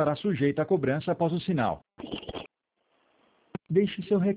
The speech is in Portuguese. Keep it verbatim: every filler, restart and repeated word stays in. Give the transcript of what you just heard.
estará sujeita a cobrança após o sinal. Deixe seu recado.